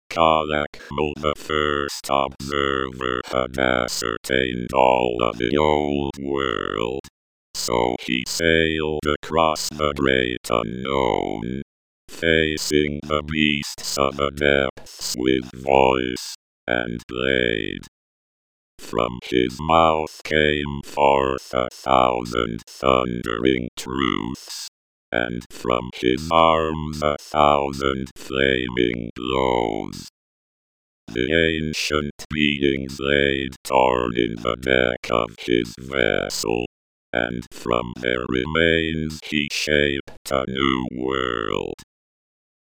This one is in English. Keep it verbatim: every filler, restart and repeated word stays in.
Calakmul, the first observer, had ascertained all of the old world. So he sailed across the great unknown, facing the beasts of the depths with voice and blade. From his mouth came forth a thousand thundering truths, and from his arms a thousand flaming blows. The ancient beings laid torn in the deck of his vessel, and from their remains he shaped a new world.